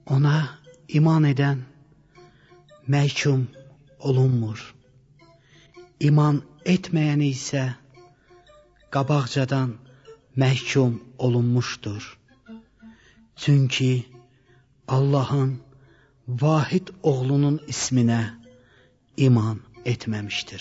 Ona iman edən məhkum olunmur. İman etməyəni isə qabaqcadan məhkum olunmuşdur. Çünki Allah'ın vahid oğlunun isminə iman etməmişdir.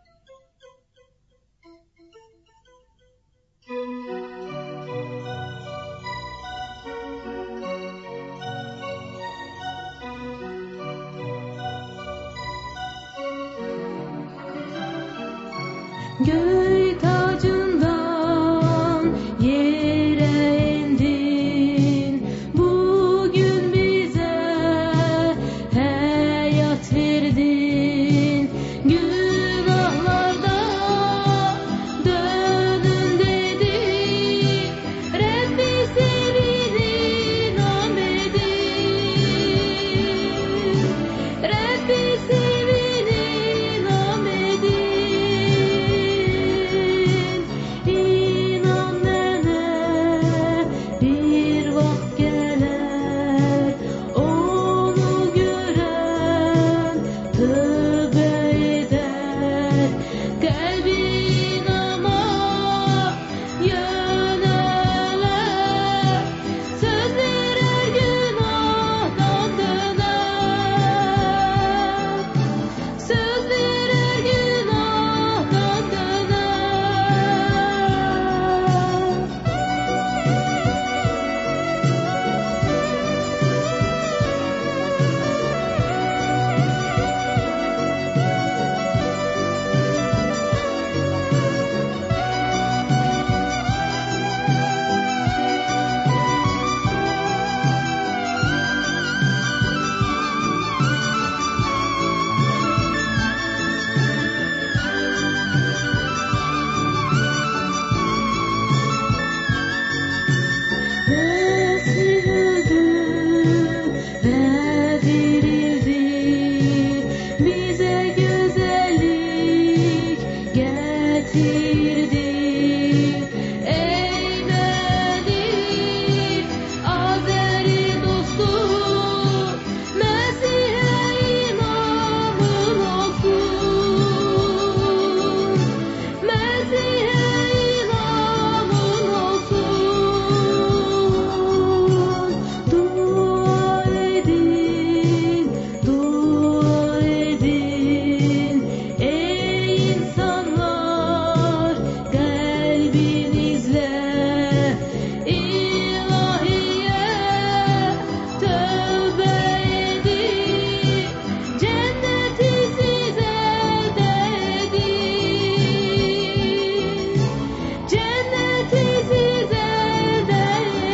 Göğ tacından yere indin, bugün bize hayat verdin. Günahlardan dönün dedin, Rabbi sevinin amedin, Rabbi sevinin amedin. İnan mənə bir vaxt gələr, onu görən tövbə edər, qəlbin ama yönələr, söz verər günahdan dönər, söz verər günahdan dönər. Mesih öldü ve dirildi, bize güzellik getirdi. Eyledik Azeri dostu, Mesih'e inanın olsun, Mesih'e inanın olsun. Dua edin, dua edin, ey insanlar, kalbinizle ilahiye tövbe edin, cenneti size elde edin, cenneti size elde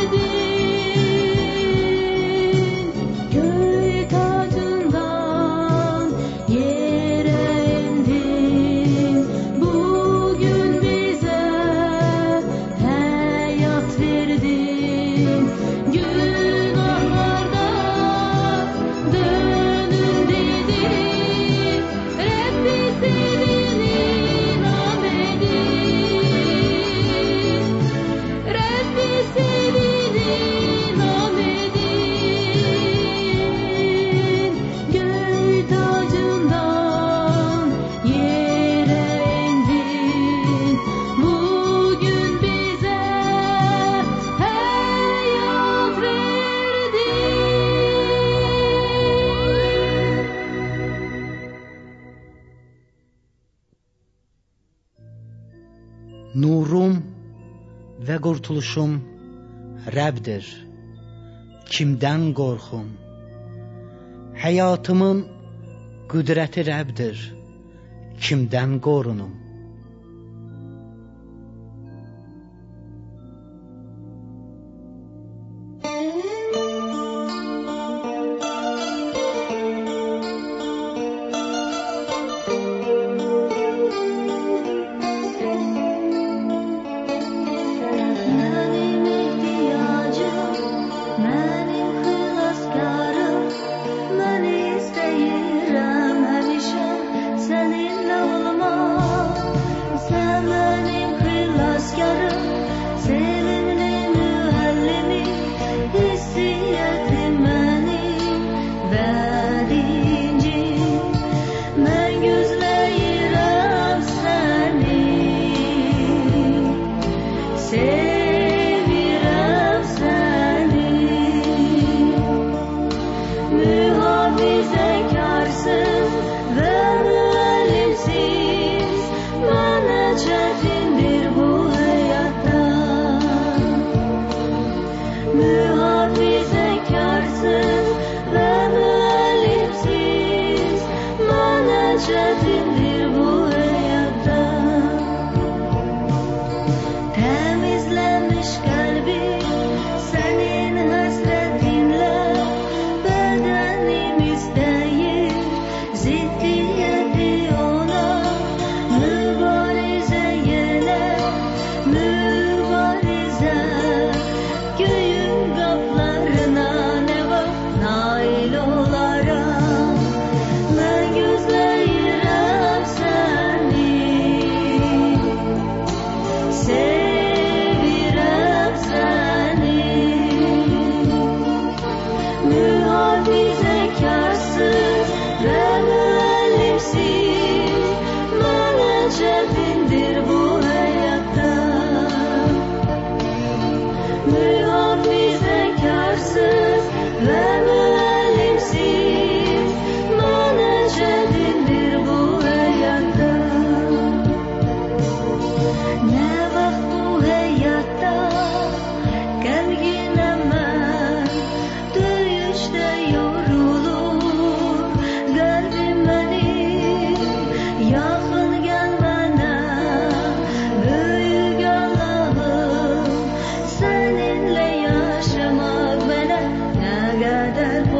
edin. Göğ tacından yere indin, bugün bize hayat verdin. Günahlardan dönün dedin, Rabbi sevinin amedin, Rabbi sevinin amedin. Göğ tacından yere indin, bugün bize hayat verdin. Nurum və qurtuluşum Rəbdir. Kimdən qorxum? Həyatımın qüdrəti Rəbdir. Kimdən qorunum? Benim ihtiyacım, benim xilaskarım, ben istəyirəm həmişə səninlə olmaq.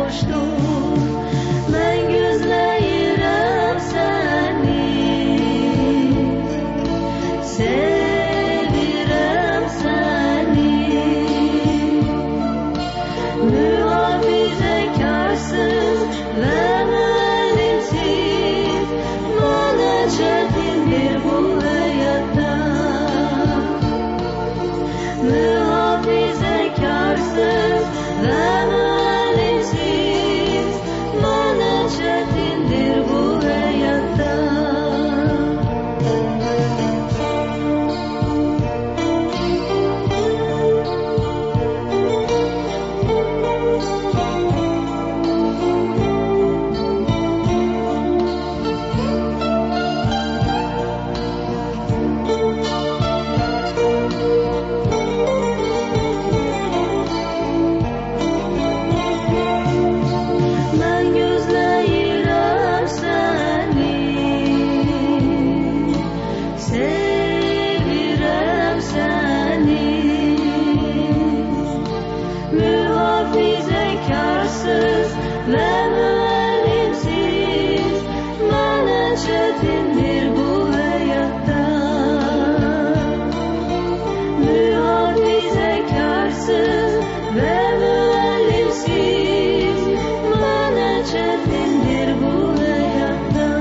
hoşdur. Ben gözləyirəm səni, sevirəm səni. Mühafizekarsın və müəllimsiz, mənə çətindir bu həyatda. Mühafizekarsın və müəllimsiz, mənə çətindir bu həyatda. Mən gözləyirəm səni, sevirəm səni. Mühafizekarsız və müəllimsiz, mənə çətindir bu həyatda. Mühafizekarsız və müəllimsiz, mənə çətindir bu həyatda.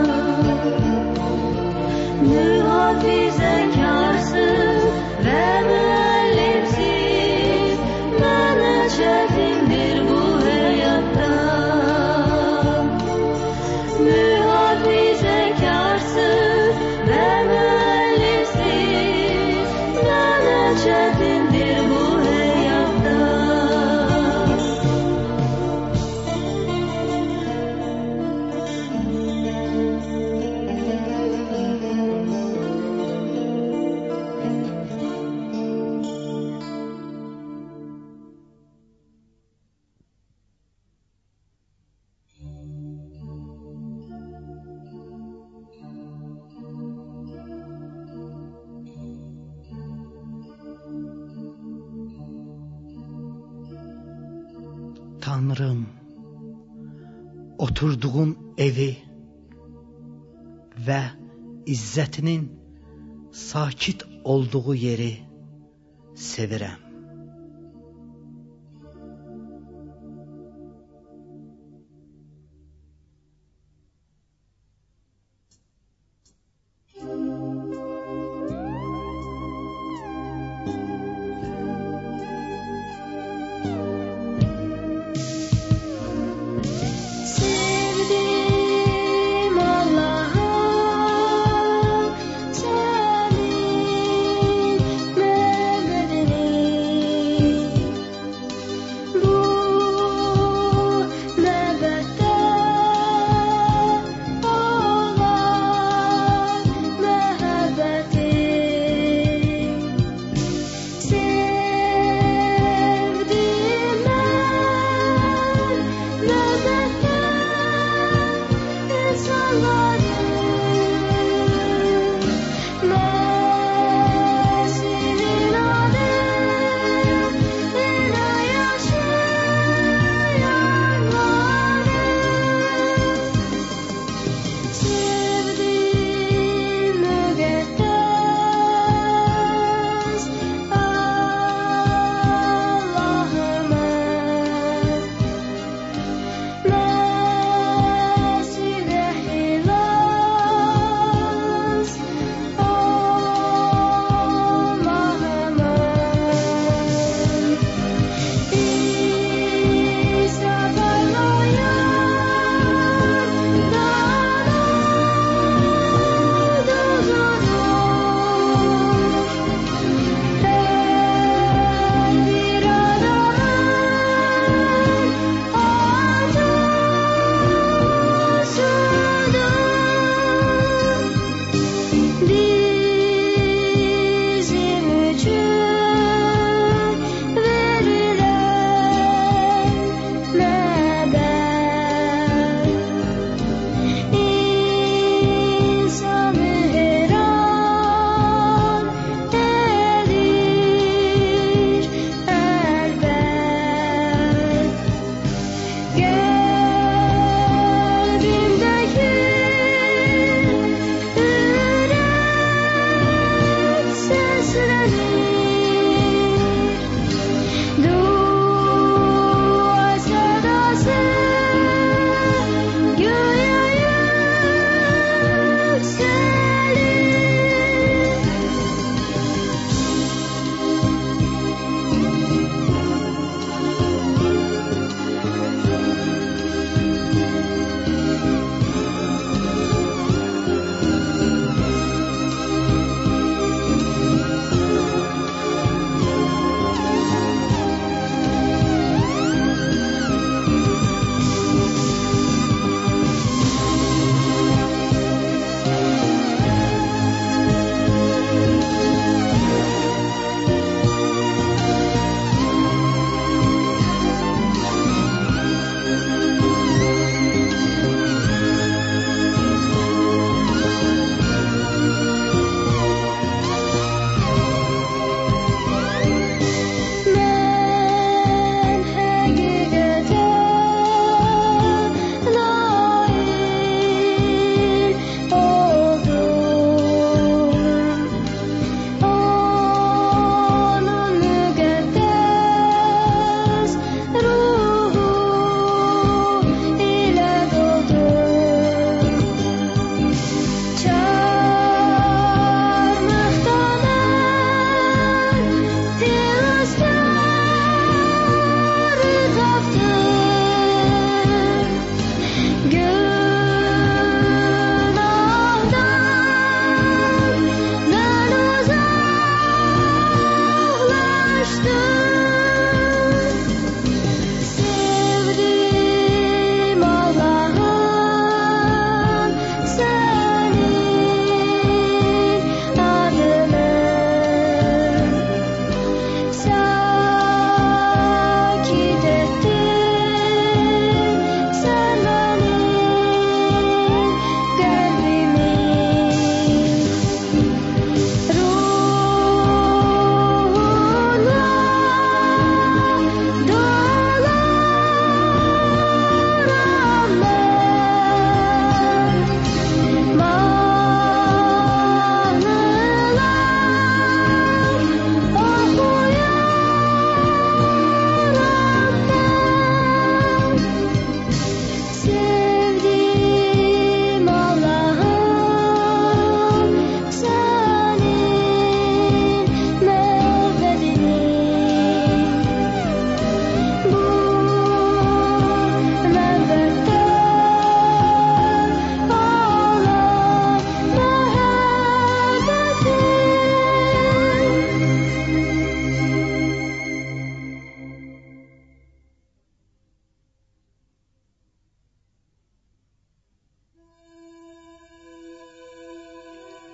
Mühafizekarsız və müəllimsiz, mənə çətindir bu həyatda. Mühafizekarsız və müəllimsiz, mənə çətindir bu həyatda. Tanrım, oturduğum evi və izzətinin sakit olduğu yeri sevirəm. Sevdim Allah'ım, senin Mehmet'ini.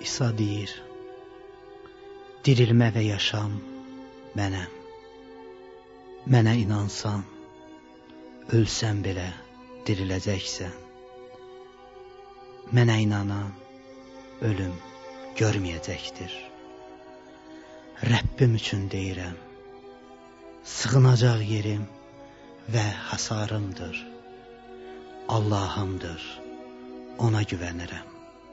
İsa deyir, dirilmə və yaşam mənəm. Mənə inansan, ölsən belə diriləcəksən. Mənə inanan ölüm görməyəcəkdir. Rəbbim üçün deyirəm, sığınacaq yerim və hasarımdır. Allahımdır, ona güvənirəm.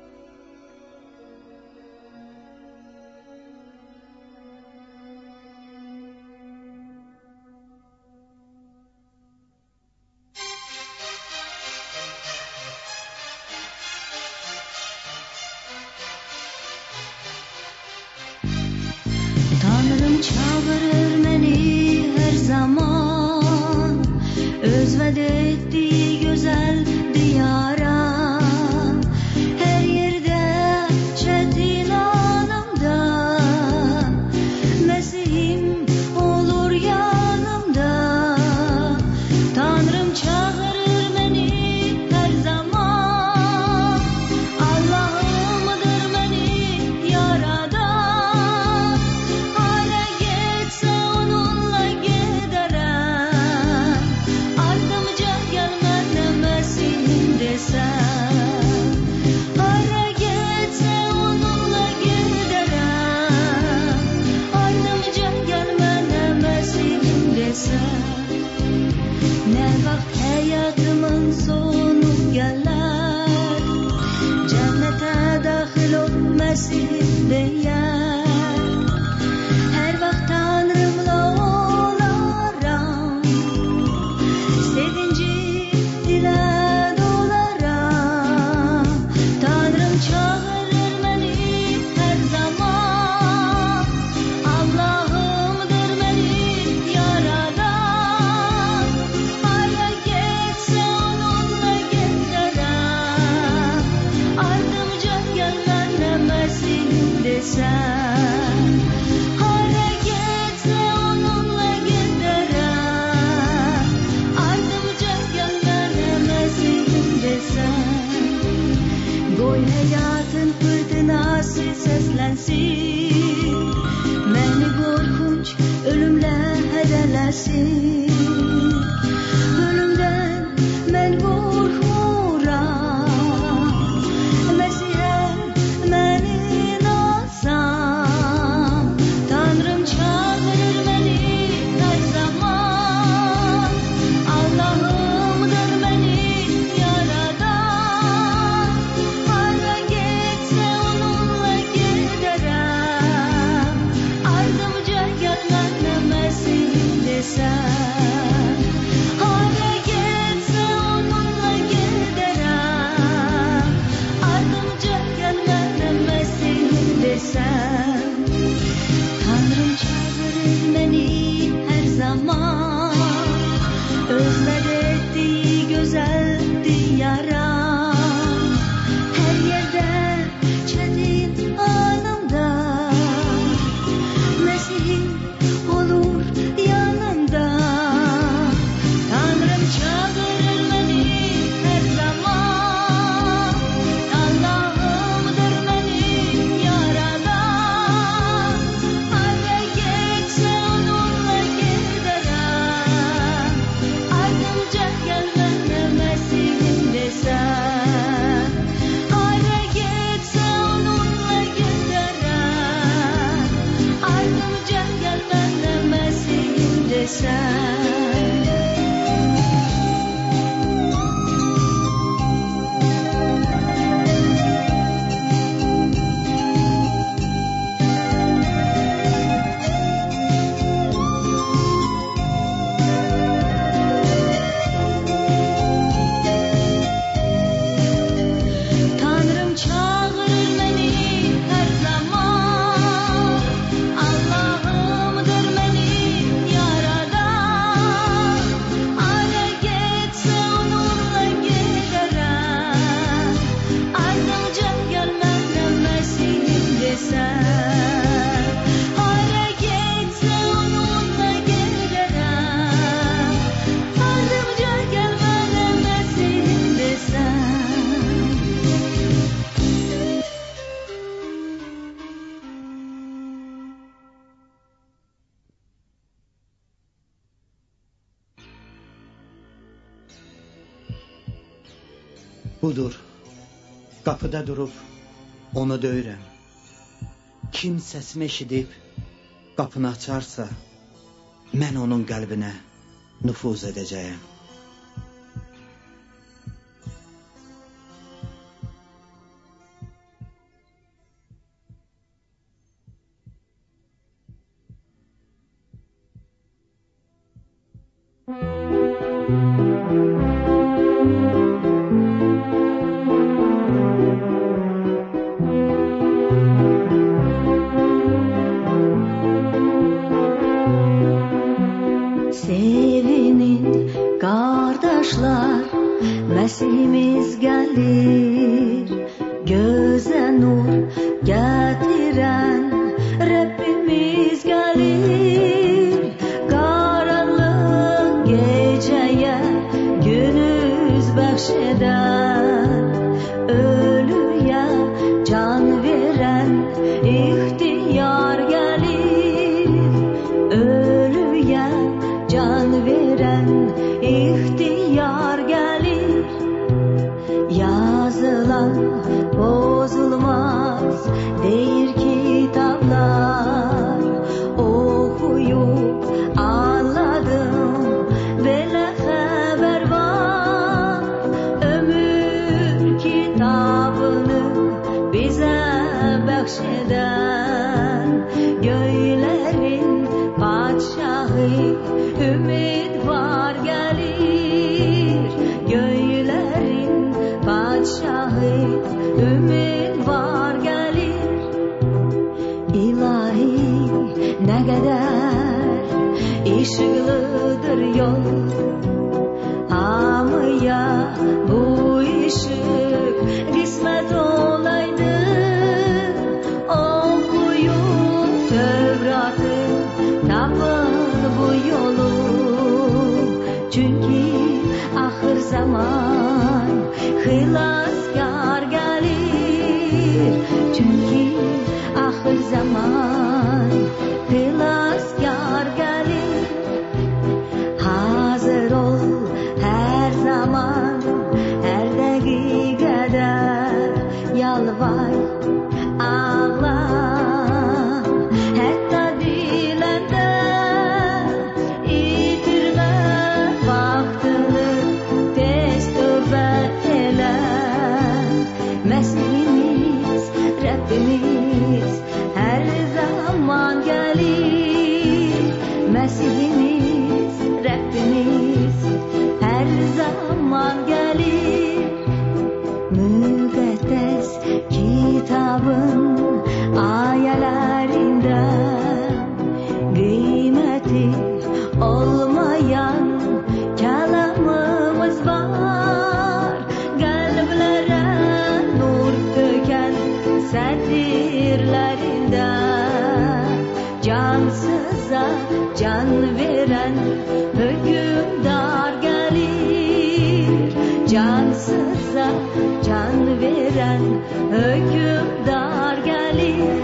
Tanrım çağırır məni hər zaman, özvəd etdiyi gözəl diyara. Hər yerdə çətin anımda, Məsihim olur yanımda. Tanrım çağırır məni hər zaman, Allahımdır məni yaradan. Hara getsəm onunla gedərəm, ardımca gəlmənə Məsihim desəm. Hara getsəm onunla gedərəm, ardımca gəlmənə Məsihim desəm. Nə vaxt həyatımın sonu gələr, cənnətə daxil ol Məsihim deyər. Hər vaxt Tanrımla olaram, sevinci dilə dolaram. Tanrım çağırır məni hər zaman, Allahımdır məni yaradan. Hara getsəm onunla gedərəm, ardımca gəlmənə Məsihim desəm. Hara getsəm onunla gedərəm, ardımca gəlmənə Məsihim desəm. Qoy həyatın fırtınası səslənsin, məni qorxunc ölümlə hədələsin. Ölümdən mən qorxmuram, Məsihə mən inansam. Tanrım çağırır məni hər zaman, Allahımdır məni yaradan. Hara getsəm onunla gedərəm, ardımca gəlmənə Məsihim desəm. Hara getsəm onunla gedərəm, ardımca gəlmənə Məsihim desəm. Tanrım çağırır məni hər zaman, özvəd etdiyi gözəl diyara. Hər yerdə çətin anımda, Məsihim olur yanımda. Tanrım çağırır məni hər zaman, Allahımdır məni yaradan. Hara getsəm onunla gedərəm, ardımca gəlmənə Məsihim desəm. Hara getsəm onunla gedərəm, ardımca gəlmənə Məsihim desəm. Tanrım çağırır məni hər zaman, Allahımdır məni yaradan. Budur, qapıda durub onu döyürəm. Kim səsimi eşidib qapını açarsa, mən onun qəlbinə nüfuz edəcəyəm. Məsihimiz gəlir, gözə nur gətirən Rəbbimiz gəlir. Qaranlıq gecəyə günüz bəxş edən, ölüyə can verən ixtiyar gəlir. Ölüyə can verən ixtiyar gəlir. Yazılan bozulmaz değil kitaplar. Okuyup anladım, böyle haber var. Ömür kitabını bize bəxşeden göylerin padişahı ümit var gelir. Göylerin padişahı ümit var gelir. İlahi ne kadar ışıklıdır yol, amıya bu ışık kısmet olaydı. Okuyun Tevrat'ı, tapın bu yolu. Çünkü ahir zaman xilaskar gelir. Çünkü ahir zaman xilaskar gelir. Hazır ol her zaman, her dakikada yalvar, ağla. Hatta dilende itirme vaktini, tez tövbe ele. Mesihimiz, Rabbimiz her zaman gelir. Mesihimiz, Rabbimiz her zaman gelir. Müqəddəs kitabın ayelerinde kıymeti olmayan kelamımız var. Kalplere nur döken sedirlerinde cansıza can veren hükümdar gelir. Cansıza can veren hükümdar gelir.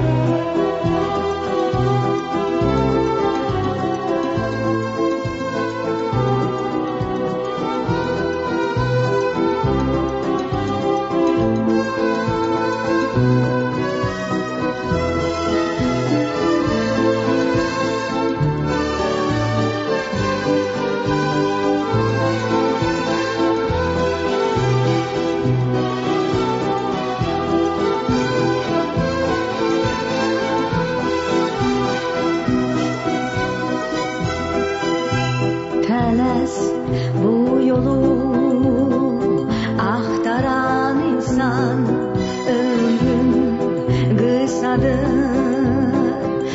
Teles bu yolu aktaran insan, ömrün kısadır.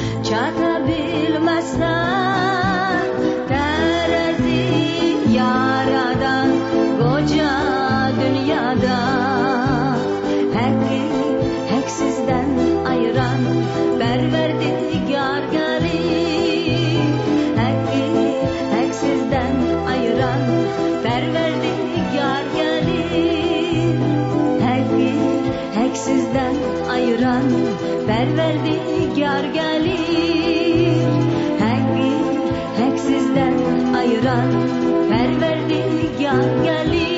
Çatabilmezsen terezi yaradan koca dünyada. Hakkı haksızdan ayıran Perverdigar gelir. Hakkı haksızdan ayıran Perverdigar gelir. Hakkı haksızdan ayıran Perverdigar gelir. Hakkı haksızdan ayıran Perverdigar gelir.